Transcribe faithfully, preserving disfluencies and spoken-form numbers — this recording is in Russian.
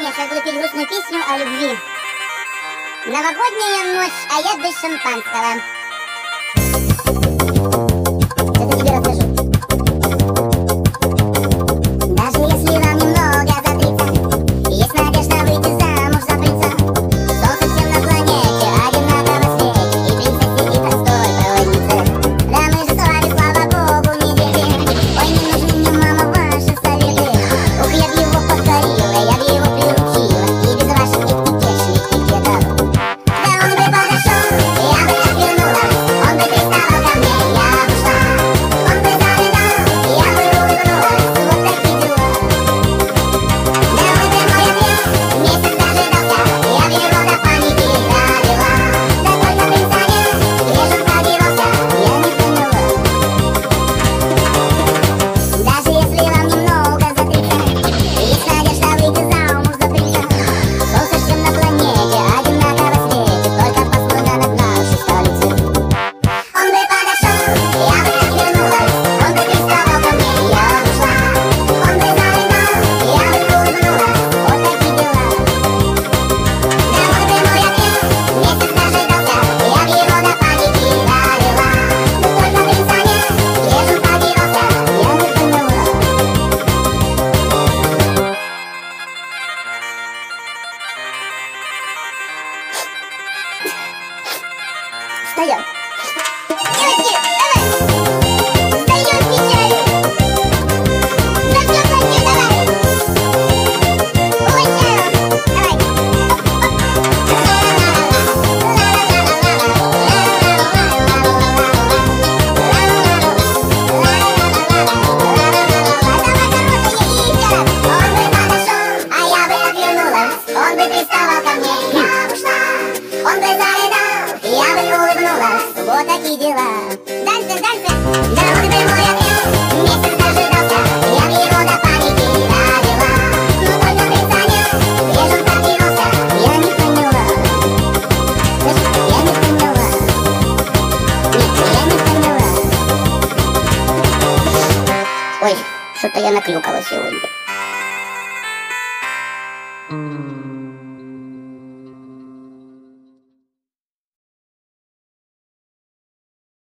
внимание, сейчас буду петь грустную песню о любви. Новогодняя ночь, а я без шампанского. Это тебе расскажу. Даже если вам немного за тридцать, есть надежда выйти замуж за принца. Солнце всем на планете, одинаково светит, и принцесс сидит простой проводнице. Да мы же с вами, слава богу, не дети. Ой, не нужны мне, мама, ваши советы. Ух, я б его покорила, я б его приручила, и без ваших этикет где-то. Да он бы подошел, я бы отвернулась, он бы приставал ко мне, я бы шла. Он бы зарыдал, я бы улыбнулась, вот такие дела. Да он бы мой ответ месяц дожидался, я б его до паники довела. Да только принца нет, где же он подевался, я не поняла. Даже если вам немного за тридцать, есть надежда выйти замуж за принца. Солнце всем на планете одинаково светит, только посмотри над нашей столицей. Он бы подошел, я бы отвернулась, он бы приставал ко мне, я бы шла. Он бы зарыдал, я бы улыбнулась, вот такие дела. Да он бы мой ответ месяц дожидался, я б его до паники довела. Но только принца нет, где же он подевался, я не поняла. Встаем. Девочки, давай. Встаем, печаль. Зажжем огонь, давай. Улыбаем. Давай. Он бы подошел, а я бы отвернулась, он бы приставал ко мне, я бы шла. Он бы зарыдал, я бы улыбнулась, вот такие дела. Дальше, дальше. Да он бы мой ответ месяц дожидался, я бы его до паники довела. Но только принца нет, где же он подевался, я не поняла. Слышь, я не поняла. Нет, я не поняла. Ой, что-то я наклюкала сегодня.